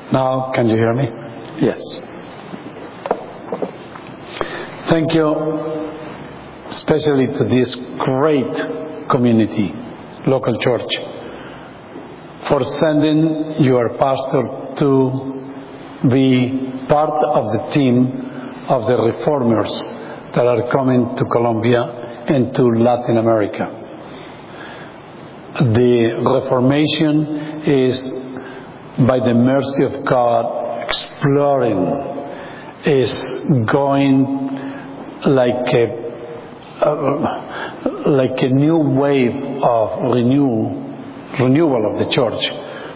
Now, can you hear me? Yes. Thank you, especially to this great community, local church, for sending your pastor to be part of the team of the reformers that are coming to Colombia and to Latin America. The Reformation is, by the mercy of God, exploring, is going like a new wave of renewal of the church,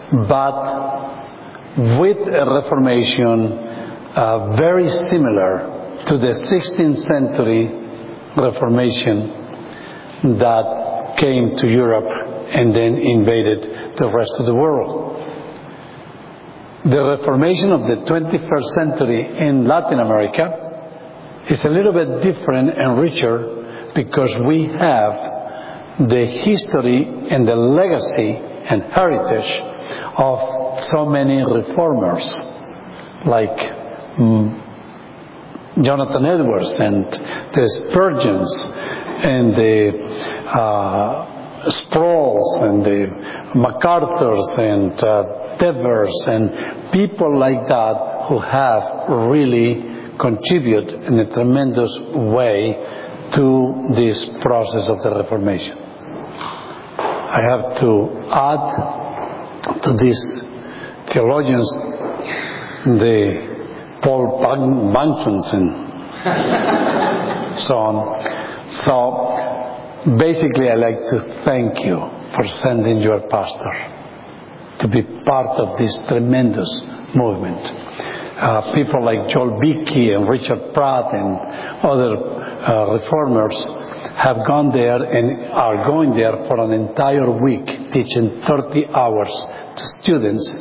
but with a Reformation very similar to the 16th century Reformation that came to Europe and then invaded the rest of the world. The Reformation of the 21st century in Latin America is a little bit different and richer because we have the history and the legacy and heritage of so many reformers like Jonathan Edwards and the Spurgeons and the Sproul's and the MacArthur's and Devers and people like that who have really contributed in a tremendous way to this process of the Reformation. I have to add to these theologians the Paul Bangsons and so on. So basically I like to thank you for sending your pastor to be part of this tremendous movement. People like Joel Beakey and Richard Pratt and other reformers have gone there and are going there for an entire week teaching 30 hours to students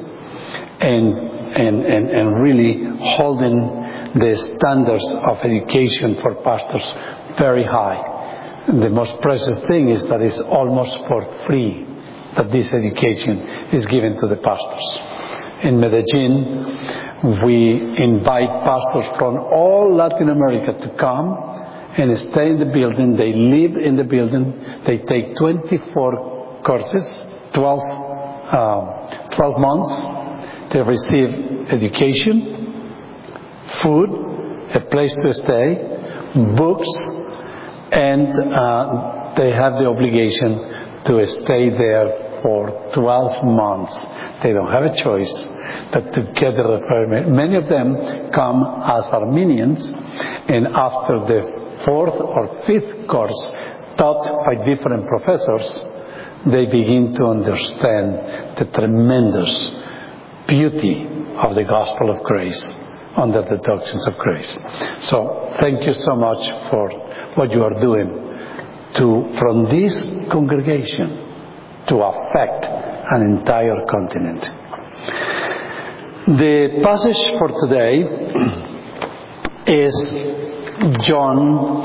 and really holding the standards of education for pastors very high. The most precious thing is that it's almost for free that this education is given to the pastors. In Medellin, we invite pastors from all Latin America to come and stay in the building. They live in the building. They take 24 courses, 12 months. They receive education, food, a place to stay, books, and they have the obligation to stay there for 12 months. They don't have a choice but to get the Reformation. Many of them come as Arminians, and after the 4th or 5th course taught by different professors, they begin to understand the tremendous beauty of the gospel of grace under the doctrines of grace. So thank you so much for what you are doing from this congregation to affect an entire continent. The passage for today is John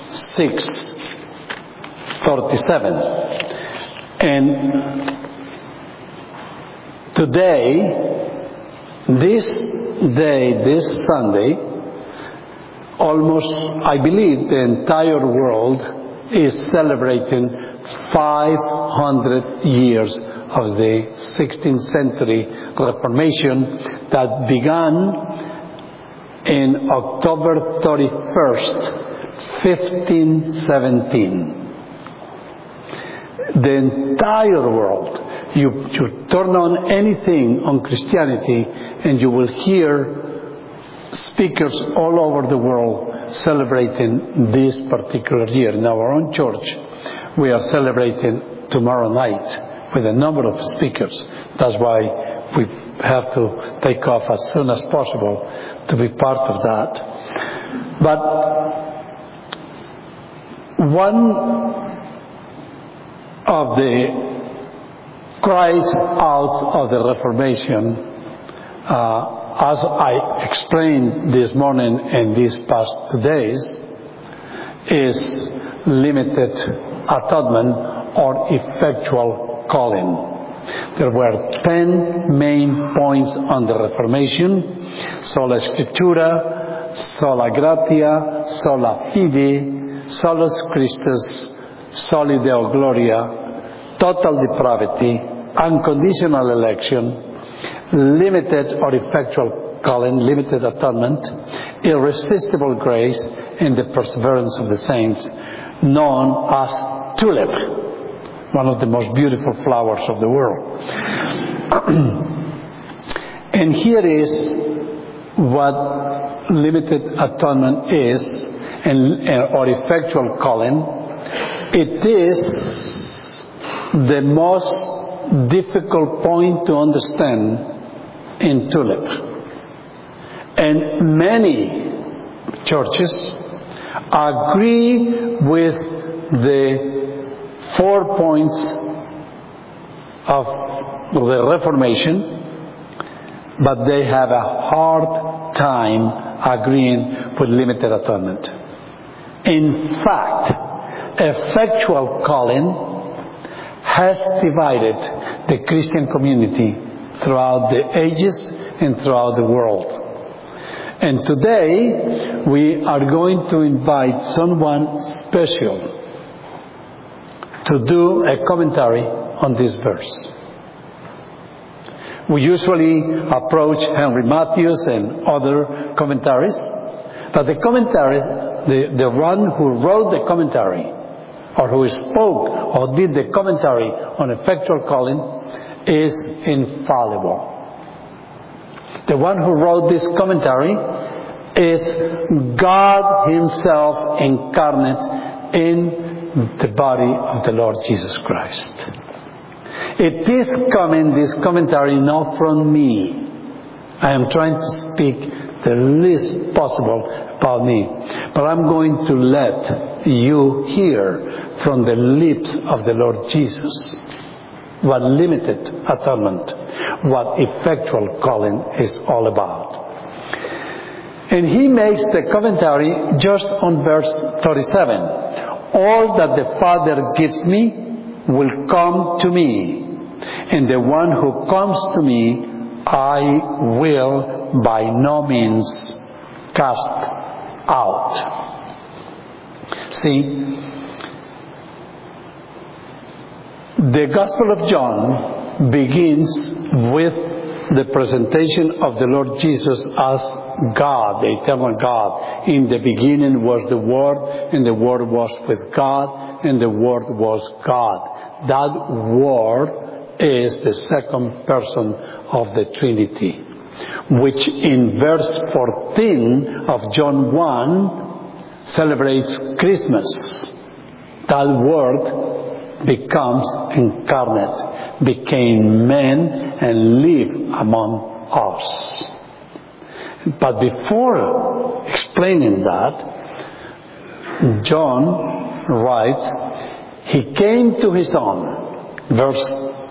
6:37, and this Sunday, almost, I believe, the entire world is celebrating 500 years of the 16th century Reformation that began in October 31st, 1517. The entire world, you turn on anything on Christianity and you will hear speakers all over the world celebrating this particular year. In our own church, we are celebrating tomorrow night with a number of speakers. That's why we have to take off as soon as possible to be part of that. But one of the cries out of the Reformation, as I explained this morning and these past 2 days, is limited atonement or effectual calling. There were 10 main points on the Reformation: sola scriptura, sola gratia, sola fide, solus Christus, soli Deo gloria, total depravity, unconditional election, limited or effectual calling, limited atonement, irresistible grace, and the perseverance of the saints, known as tulip, one of the most beautiful flowers of the world. And here is what limited atonement is, or effectual calling. It is the most difficult point to understand in tulip. And many churches agree with the 4 points of the Reformation, but they have a hard time agreeing with limited atonement. In fact, effectual calling has divided the Christian community throughout the ages and throughout the world. And today, we are going to invite someone special to do a commentary on this verse. We usually approach Henry Matthews and other commentaries, but the commentary, the one who wrote the commentary, or who spoke or did the commentary on effectual calling, is infallible. The one who wrote this commentary is God Himself incarnate in the body of the Lord Jesus Christ. It is coming, this commentary, not from me. I am trying to speak the least possible about me. But I'm going to let you hear from the lips of the Lord Jesus what limited atonement, what effectual calling is all about. And he makes the commentary just on verse 37. All that the Father gives me will come to me, and the one who comes to me I will by no means cast out. See, the Gospel of John begins with the presentation of the Lord Jesus as God, the eternal God. In the beginning was the Word, and the Word was with God, and the Word was God. That Word is the second person of the Trinity, which in verse 14 of John 1 celebrates Christmas. That Word becomes incarnate, became man, and lived among us. But before explaining that, John writes, He came to His own, verse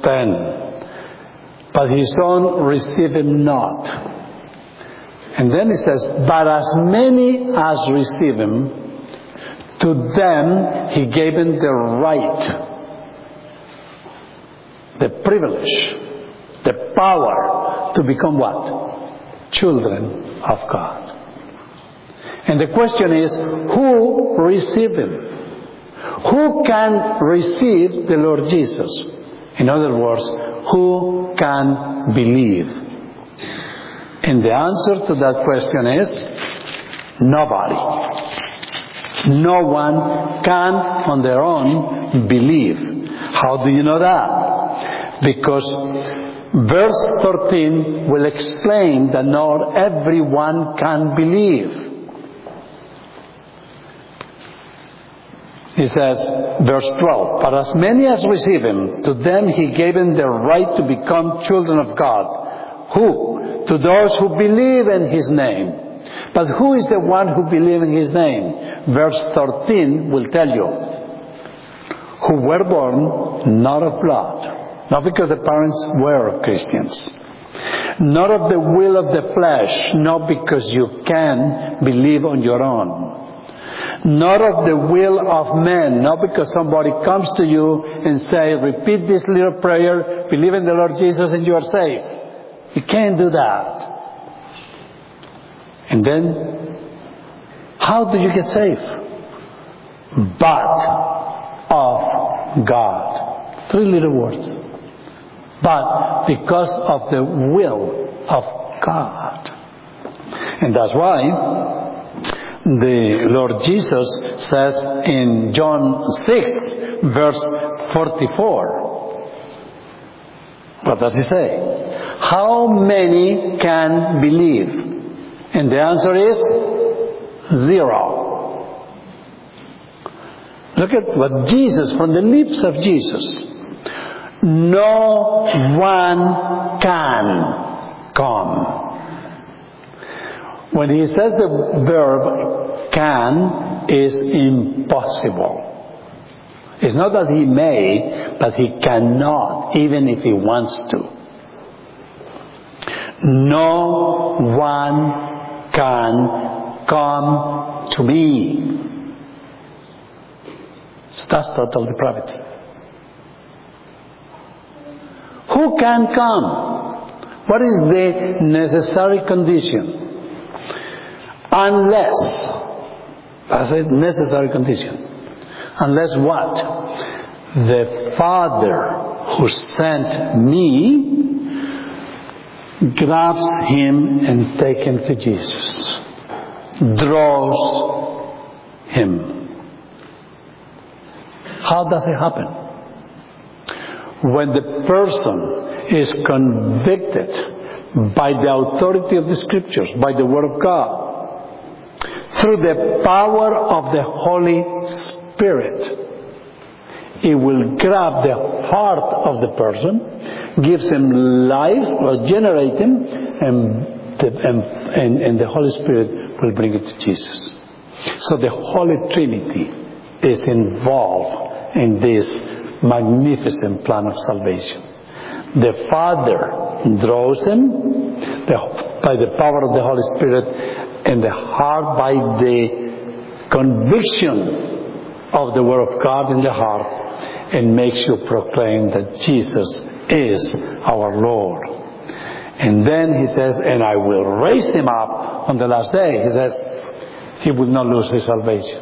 10, but His own received Him not. And then He says, but as many as receive Him, to them He gave Him the right, the privilege, the power to become what? Children of God. And the question is, who received Him? Who can receive the Lord Jesus? In other words, who can believe? And the answer to that question is, nobody. No one can on their own believe. How do you know that? Because verse 13 will explain that not everyone can believe. He says, verse 12, but as many as receive Him, to them He gave Him the right to become children of God. Who? To those who believe in His name. But who is the one who believes in His name? Verse 13 will tell you. Who were born not of blood, not because the parents were Christians, not of the will of the flesh, not because you can believe on your own, not of the will of men, not because somebody comes to you and say, repeat this little prayer believe in the Lord Jesus and you are saved. You can't do that. And then, how do you get saved? But of God. 3 little words. But because of the will of God. And that's why the Lord Jesus says in John 6, verse 44. What does he say? How many can believe? And the answer is 0. Look at what Jesus, from the lips of Jesus. No one can come. When he says the verb can, is impossible. It's not that he may, but he cannot, even if he wants to. No one can come to me. So that's total depravity. Who can come? What is the necessary condition? Unless, I said necessary condition. Unless what? The Father who sent me grabs him and takes him to Jesus. Draws him. How does it happen? When the person is convicted by the authority of the Scriptures, by the Word of God, through the power of the Holy Spirit, it will grab the heart of the person, gives him life, regenerates him, and the Holy Spirit will bring it to Jesus. So the Holy Trinity is involved in this magnificent plan of salvation. The Father draws him by the power of the Holy Spirit, and the heart by the conviction of the Word of God in the heart, and makes you proclaim that Jesus is our Lord. And then he says, and I will raise him up on the last day. He says he will not lose his salvation.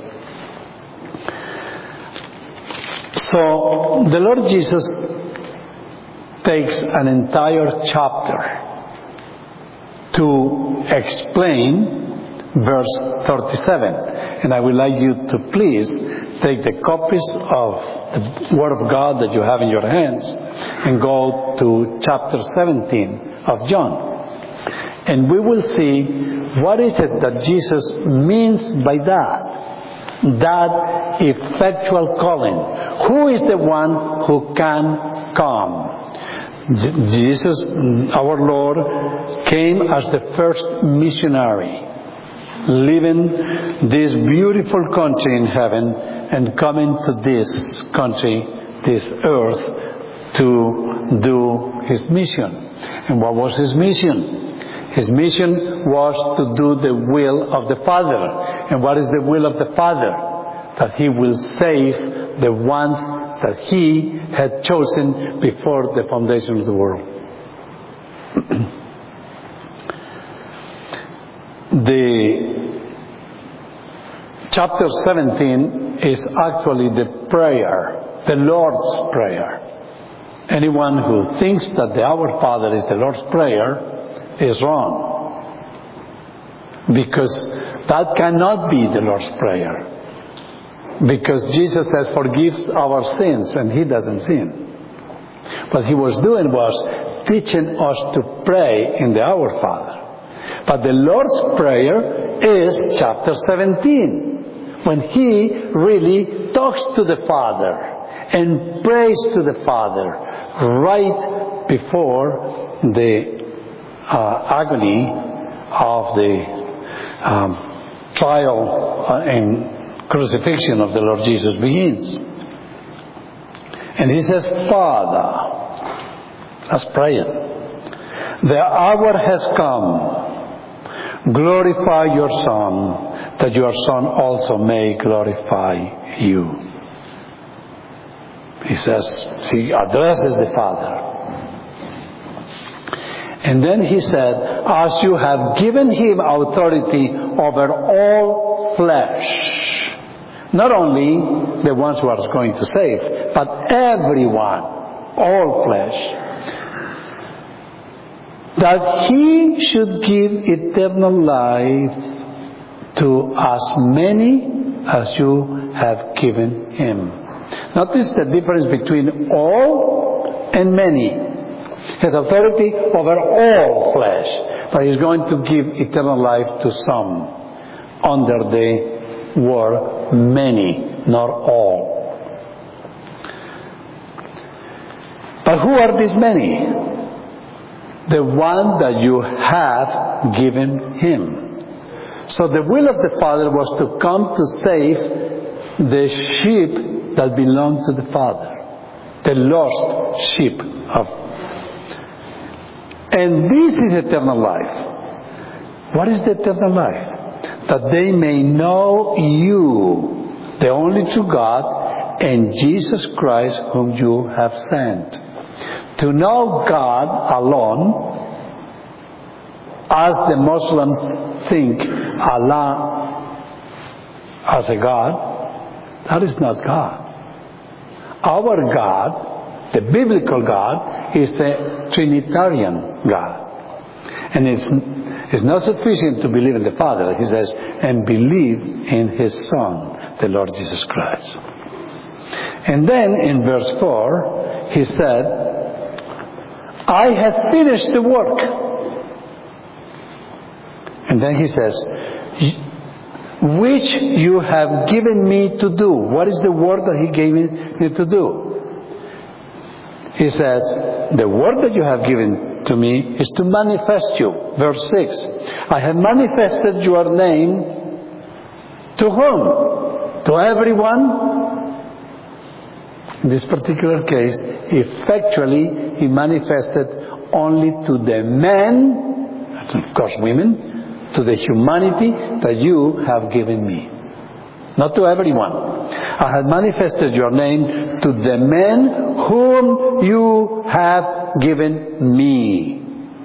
So the Lord Jesus takes an entire chapter to explain verse 37. And I would like you to please take the copies of the Word of God that you have in your hands and go to chapter 17 of John. And we will see what is it that Jesus means by that effectual calling. Who is the one who can come? Jesus, our Lord, came as the first missionary, leaving this beautiful country in heaven and coming to this country, this earth, to do his mission. And what was his mission? His mission was to do the will of the Father. And what is the will of the Father? That he will save the ones that he had chosen before the foundation of the world. The chapter 17 is actually the prayer, the Lord's Prayer. Anyone who thinks that the Our Father is the Lord's Prayer is wrong. Because that cannot be the Lord's Prayer. Because Jesus says, forgives our sins, and he doesn't sin. What he was doing was teaching us to pray in the Our Father. But the Lord's Prayer is chapter 17, when he really talks to the Father and prays to the Father right before the agony of the trial and crucifixion of the Lord Jesus begins. And he says, Father, let's pray it. The hour has come. Glorify your Son, that your Son also may glorify you. He says, he addresses the Father. And then he said, as you have given him authority over all flesh. Not only the ones who are going to save, but everyone, all flesh. That he should give eternal life to as many as you have given him. Notice the difference between all and many. He has authority over all flesh, but he's going to give eternal life to some under the word many, not all. But who are these many? The one that you have given him. So the will of the Father was to come to save the sheep that belong to the Father, the lost sheep of. And this is eternal life. What is the eternal life? That they may know you, the only true God, and Jesus Christ whom you have sent. To know God alone, as the Muslims think Allah as a God, that is not God. Our God, the biblical God, is the Trinitarian God. And it's not sufficient to believe in the Father. He says, and believe in His Son, the Lord Jesus Christ. And then in verse 4, He said, I have finished the work. And then He says, which you have given me to do. What is the work that He gave me to do? He says, the work that you have given to me is to manifest you. Verse 6. I have manifested your name to whom? To everyone. In this particular case, effectually, He manifested only to the men, and of course women, to the humanity that you have given me. Not to everyone. I have manifested your name to the men whom you have given me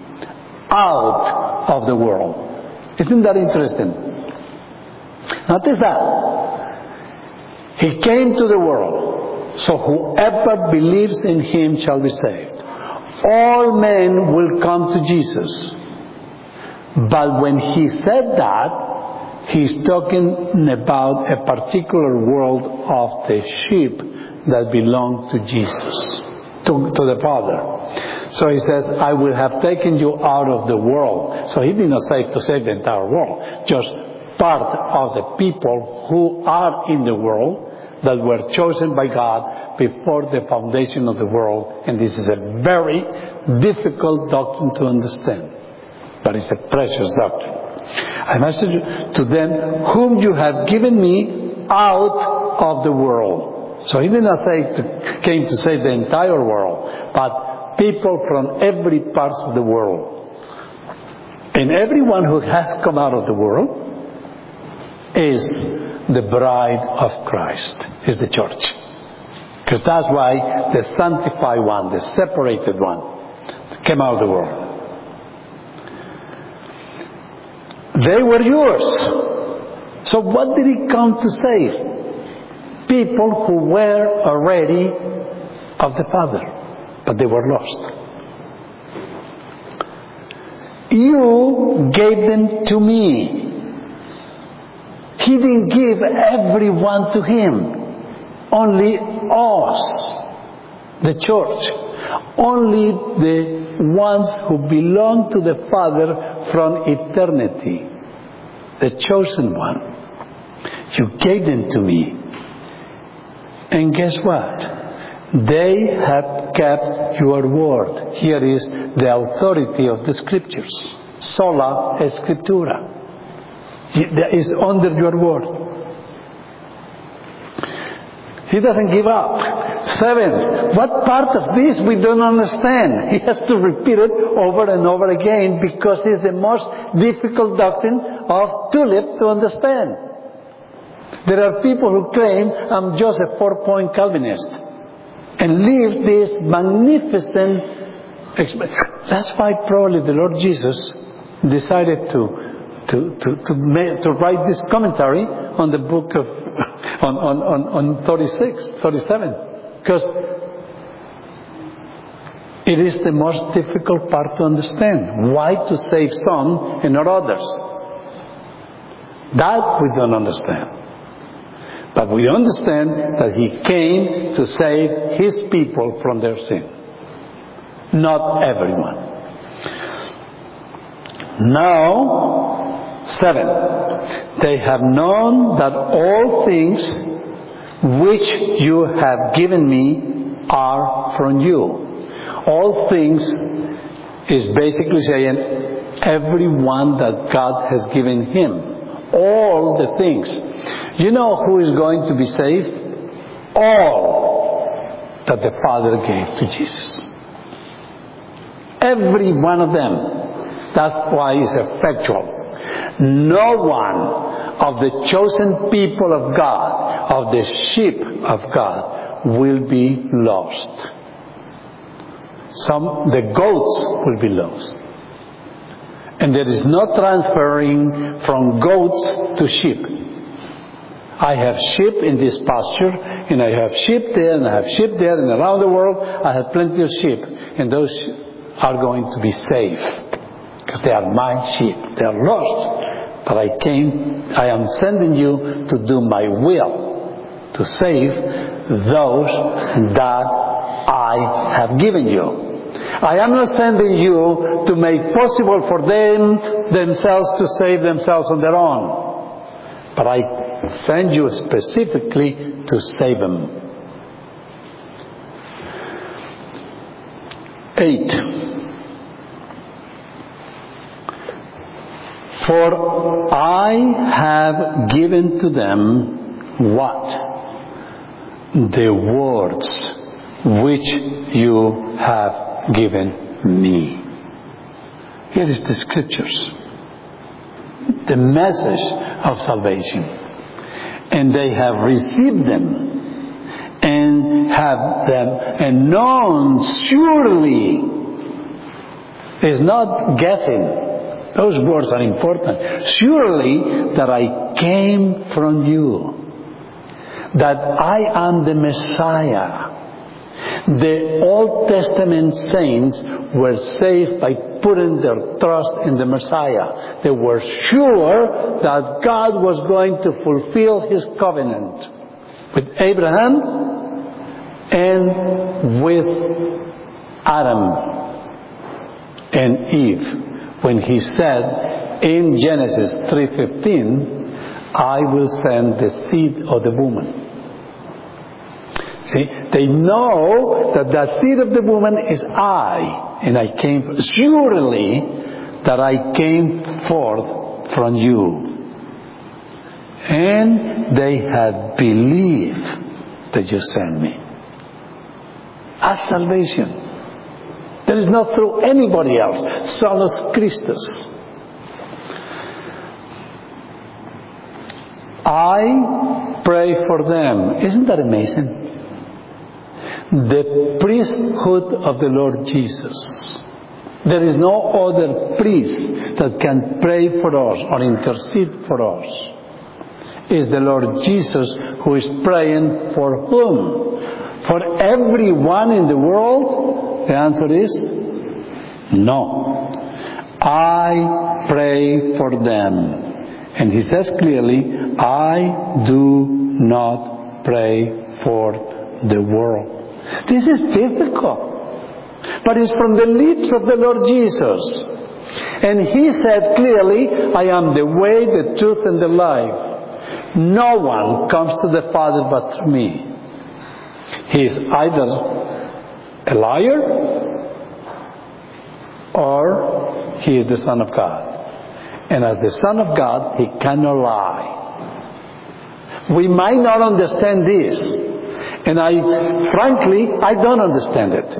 out of the world. Isn't that interesting? Notice that. He came to the world, so whoever believes in Him shall be saved. All men will come to Jesus. But when He said that, He's talking about a particular world of the sheep that belong to Jesus, to the Father. So He says, I will have taken you out of the world. So He did not say to save the entire world, just part of the people who are in the world that were chosen by God before the foundation of the world. And this is a very difficult doctrine to understand, but it's a precious doctrine. I message to them whom you have given me out of the world. So He did not say came to save the entire world, but people from every part of the world. And everyone who has come out of the world is the bride of Christ, is the church. Because that's why the sanctified one, the separated one, came out of the world. They were yours. So what did He come to save? People who were already of the Father, but they were lost. You gave them to me. He didn't give everyone to Him. Only us, the church. Only the ones who belong to the Father from eternity, the chosen one. You gave them to me. And guess what? They have kept your word. Here is the authority of the Scriptures. Sola Scriptura. It is under your word. He doesn't give up. 7. What part of this we don't understand? He has to repeat it over and over again because it's the most difficult doctrine of tulip to understand. There are people who claim I'm just a 4-point Calvinist and live this magnificent That's why probably the Lord Jesus decided to write this commentary on the book of on 37, because it is the most difficult part to understand. Why to save some and not others? That we don't understand. But we understand that He came to save His people from their sin. Not everyone. Now, 7. They have known that all things which you have given me are from you. All things is basically saying everyone that God has given Him. All the things. You know who is going to be saved? All that the Father gave to Jesus. Every one of them. That's why it's effectual. No one of the chosen people of God, of the sheep of God, will be lost. The goats will be lost. And there is no transferring from goats to sheep. I have sheep in this pasture, and I have sheep there, and I have sheep there, and around the world I have plenty of sheep. And those are going to be saved, because they are my sheep. They are lost. But I am sending you to do my will, to save those that I have given you. I am not sending you to make possible for themselves to save themselves on their own. But I send you specifically to save them. 8. For I have given to them what? The words which you have given me. Here is the scriptures. The message of salvation. And they have received them and have them and known surely. It's not guessing. Those words are important. Surely that I came from you. That I am the Messiah. The Old Testament saints were saved by putting their trust in the Messiah. They were sure that God was going to fulfill His covenant with Abraham and with Adam and Eve. When He said in Genesis 3:15, I will send the seed of the woman. See, they know that the seed of the woman is I, and I came, surely that I came forth from you. And they have believed that you sent me. As salvation. There is not through anybody else. Solus Christus. I pray for them. Isn't that amazing? The priesthood of the Lord Jesus. There is no other priest that can pray for us or intercede for us. It's the Lord Jesus who is praying for whom? For everyone in the world? The answer is no. I pray for them. And He says clearly, I do not pray for the world. This is difficult. But it's from the lips of the Lord Jesus. And He said clearly, I am the way, the truth, and the life. No one comes to the Father but through me. He is either a liar or He is the Son of God. And as the Son of God, He cannot lie. We might not understand this. And frankly, I don't understand it.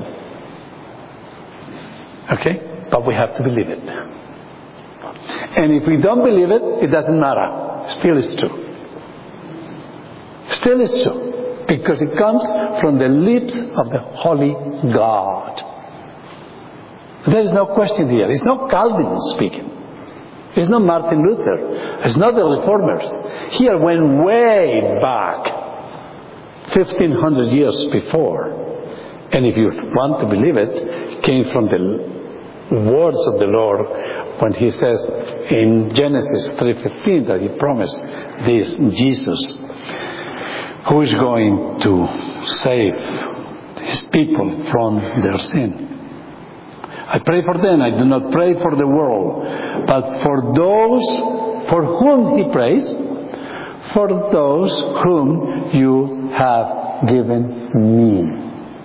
Okay? But we have to believe it. And if we don't believe it, it doesn't matter. Still it's true. Still it's true. Because it comes from the lips of the Holy God. There is no question here. It's not Calvin speaking. It's not Martin Luther. It's not the Reformers. Here went way back, 1,500 years before. And if you want to believe it, came from the words of the Lord when He says in Genesis 3:15 that He promised this Jesus, who is going to save His people from their sin. I pray for them. I do not pray for the world, but for those for whom He prays, for those whom you have given me.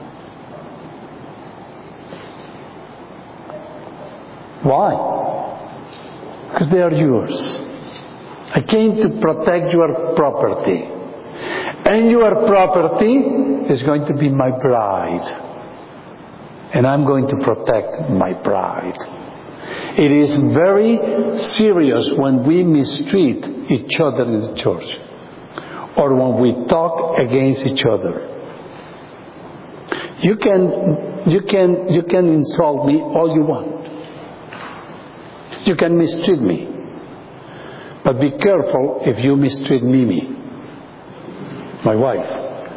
Why? Because they are yours. I came to protect your property. And your property is going to be my bride. And I'm going to protect my bride. It is very serious when we mistreat each other in the church. Or when we talk against each other. You can insult me all you want. You can mistreat me. But be careful if you mistreat Mimi, my wife.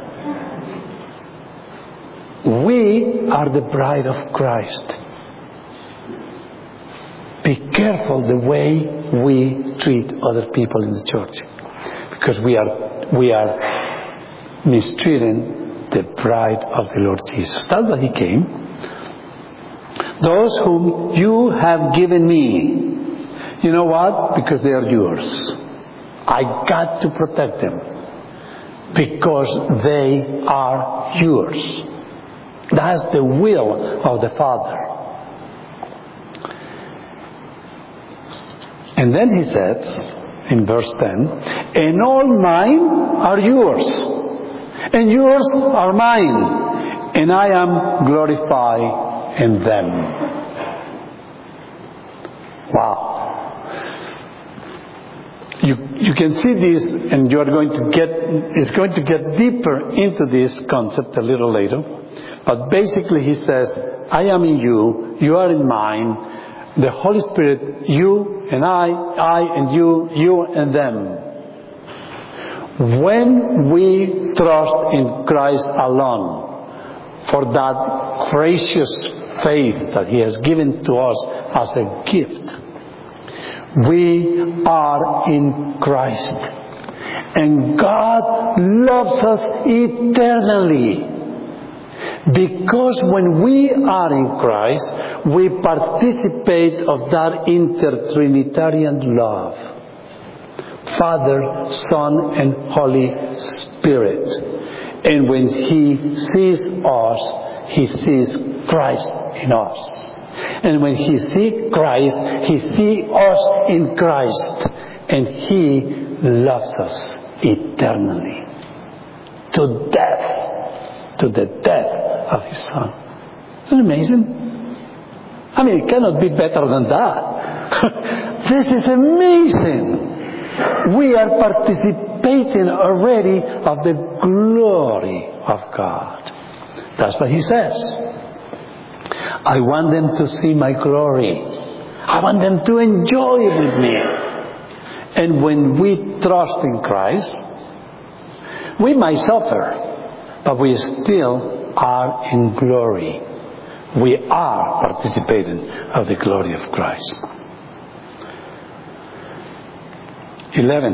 We are the bride of Christ. Be careful the way we treat other people in the church. Because we are mistreating the bride of the Lord Jesus. That's why He came. Those whom you have given me. You know what? Because they are yours. I got to protect them. Because they are yours. That's the will of the Father. And then He says, in verse 10, and all mine are yours, and yours are mine, and I am glorified in them. Wow. You can see this, and you are going to get deeper into this concept a little later. But basically He says, I am in you, you are in mine, the Holy Spirit, you and I and you and them. When we trust in Christ alone for that gracious faith that He has given to us as a gift, we are in Christ. And God loves us eternally. Because when we are in Christ, we participate of that intertrinitarian love. Father, Son, and Holy Spirit. And when He sees us, He sees Christ in us. And when He sees Christ, He sees us in Christ. And He loves us eternally. To death. To the death of His Son. Isn't it amazing? I mean, it cannot be better than that. This is amazing. We are participating already of the glory of God. That's what He says. I want them to see my glory. I want them to enjoy it with me. And when we trust in Christ, we might suffer, but we still are in glory. We are participating of the glory of Christ. 11.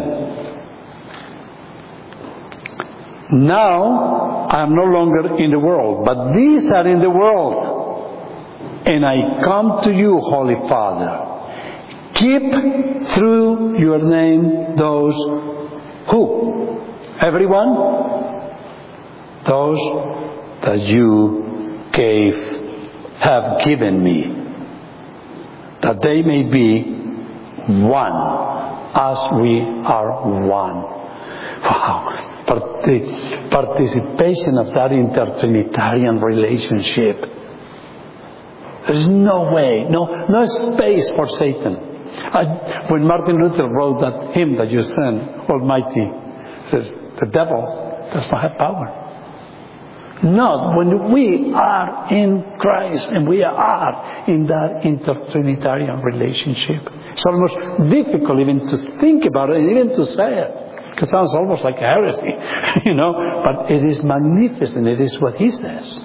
Now I am no longer in the world, but these are in the world. And I come to you, Holy Father. Keep through your name those who? Everyone? Those that you have given me. That they may be one as we are one. Wow. The participation of that intertrinitarian relationship. There's no way, no space for Satan. When Martin Luther wrote that hymn that you sang, Almighty, says the devil does not have power. Not when we are in Christ and we are in that inter-Trinitarian relationship. It's almost difficult even to think about it and even to say it. It sounds almost like heresy, but it is magnificent. It is what he says.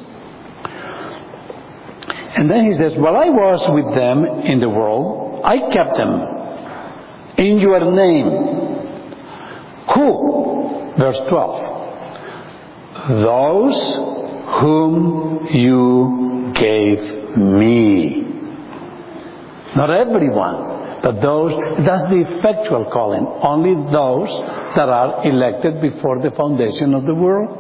And then he says, while I was with them in the world, I kept them in your name. Who? Verse 12. Those whom you gave me. Not everyone, but those. That's the effectual calling. Only those that are elected before the foundation of the world.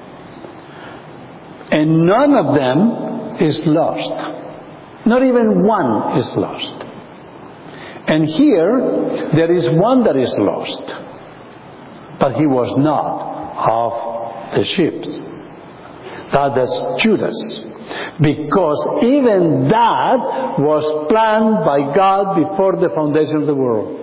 And none of them is lost. Not even one is lost. And here, there is one that is lost. But he was not of the sheep. That is Judas. Because even that was planned by God before the foundation of the world.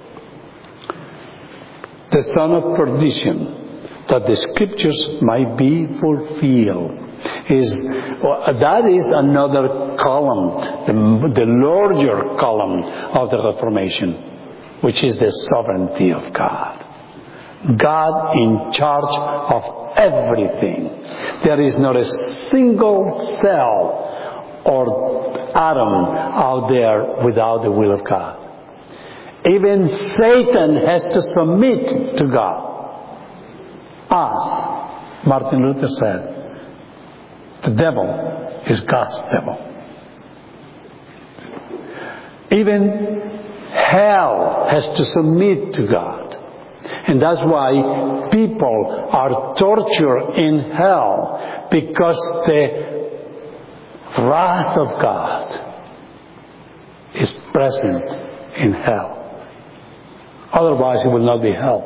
The son of perdition, that the scriptures might be fulfilled. That is another column, the larger column of the Reformation, which is the sovereignty of God. God in charge of everything. There is not a single cell or atom out there without the will of God. Even Satan has to submit to God. As Martin Luther said, the devil is God's devil. Even hell has to submit to God. And that's why people are tortured in hell, because the wrath of God is present in hell. Otherwise it will not be hell.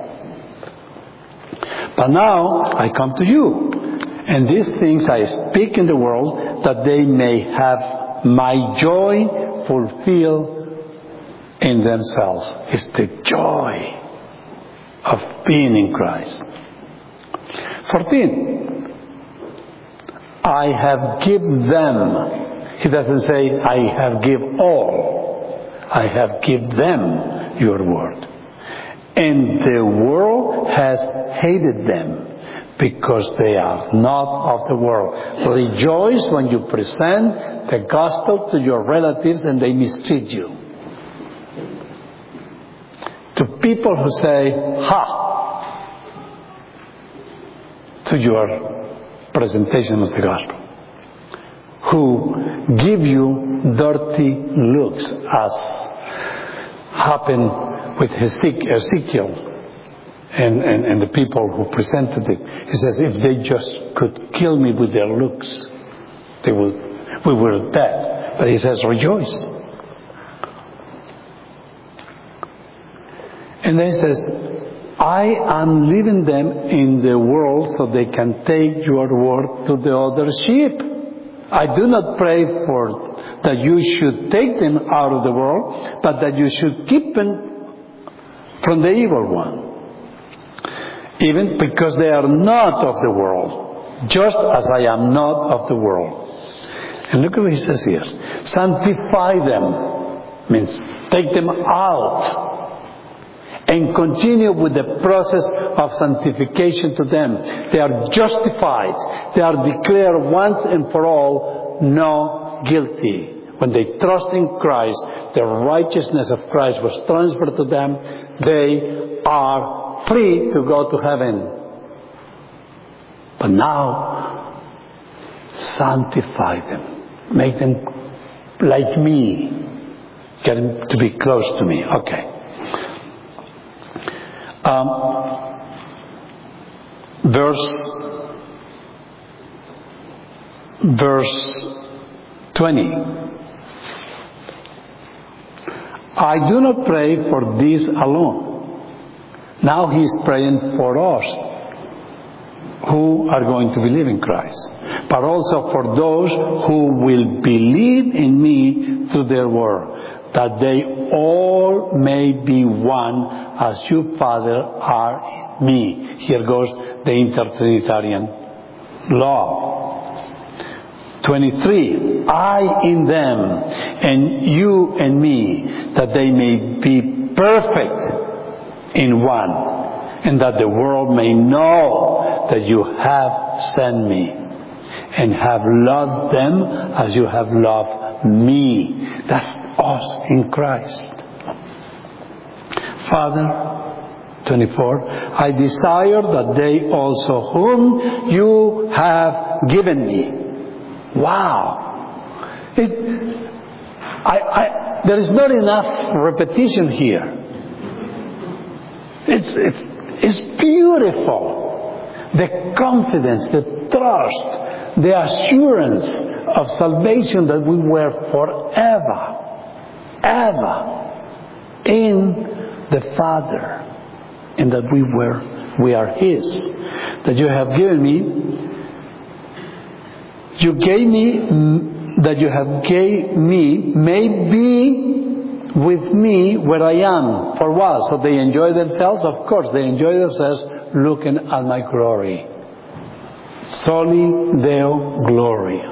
But now I come to you, and these things I speak in the world, that they may have my joy fulfilled in themselves. It's the joy of being in Christ. 14. I have given them. He doesn't say, I have give all. I have give them your word. And the world has hated them, because they are not of the world. Rejoice when you present the gospel to your relatives and they mistreat you. To people who say, ha, to your presentation of the gospel. Who give you dirty looks, as happened with Ezekiel and the people who presented it. He says, if they just could kill me with their looks, we were dead. But he says, rejoice. And then he says, I am leaving them in the world so they can take your word to the other sheep. I do not pray for that you should take them out of the world, but that you should keep them from the evil one. Even because they are not of the world, just as I am not of the world. And look at what he says here. Sanctify them means take them out. And continue with the process of sanctification to them. They are justified. They are declared once and for all no guilty. When they trust in Christ, the righteousness of Christ was transferred to them. They are free to go to heaven. But now, sanctify them. Make them like me. Get them to be close to me. Okay. Verse 20. I do not pray for these alone. Now he's praying for us who are going to believe in Christ, but also for those who will believe in me through their word, that they all may be one as you, Father, are in me. Here goes the inter-Trinitarian love. 23, I in them, and you and me, that they may be perfect in one, and that the world may know that you have sent me, and have loved them as you have loved me. That's us in Christ. Father, 24, I desire that they also whom you have given me. Wow. There is not enough repetition here. It's beautiful. The confidence, the trust, the assurance of salvation that we were forever, ever in the Father, and that we are His. That you have given me. You gave me, that you have gave me, may be with me where I am. For what? So they enjoy themselves? Of course, they enjoy themselves looking at my glory. Soli Deo Gloria.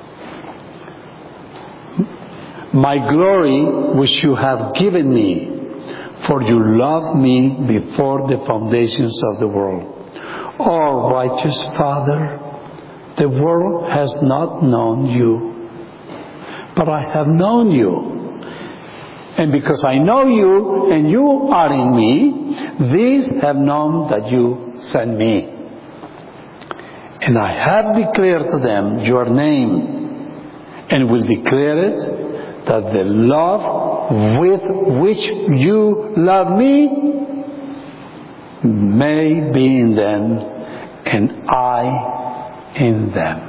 My glory which you have given me, for you loved me before the foundations of the world. O righteous Father, the world has not known you, but I have known you. And because I know you and you are in me, these have known that you sent me. And I have declared to them your name, and will declare it, that the love with which you love me may be in them, and I in them.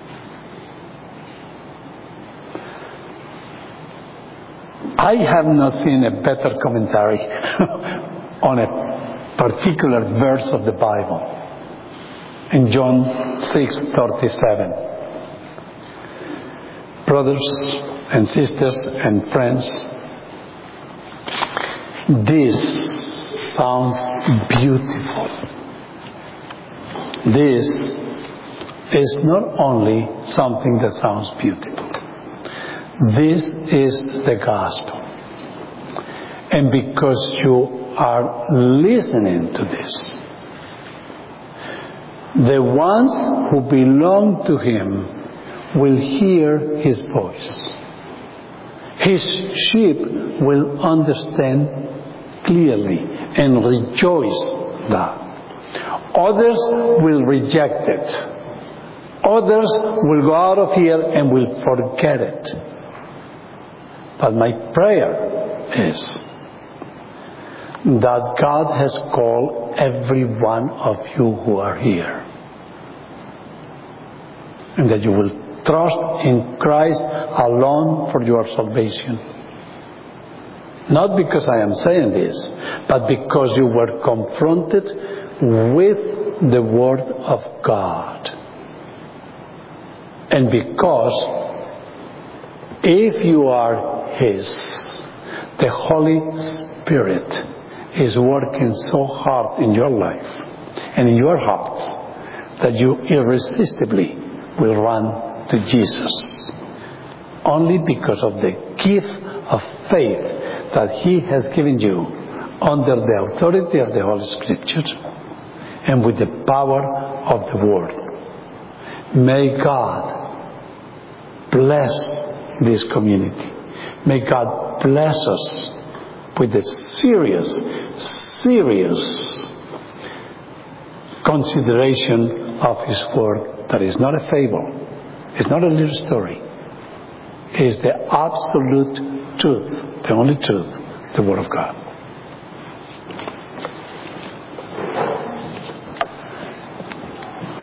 I have not seen a better commentary on a particular verse of the Bible. In John 6:37. Brothers and sisters and friends, this sounds beautiful. This is not only something that sounds beautiful. This is the gospel. And because you are listening to this, the ones who belong to Him will hear His voice. His sheep will understand clearly and rejoice that. Others will reject it. Others will go out of here and will forget it. But my prayer is that God has called every one of you who are here, and that you will trust in Christ alone for your salvation. Not because I am saying this, but because you were confronted with the Word of God. And because if you are His, the Holy Spirit is working so hard in your life and in your hearts that you irresistibly will run to Jesus. Only because of the gift of faith that He has given you under the authority of the Holy Scriptures and with the power of the Word. May God bless this community. May God bless us with a serious consideration of His Word that is not a fable. It's not a little story. It is the absolute truth, the only truth, the Word of God.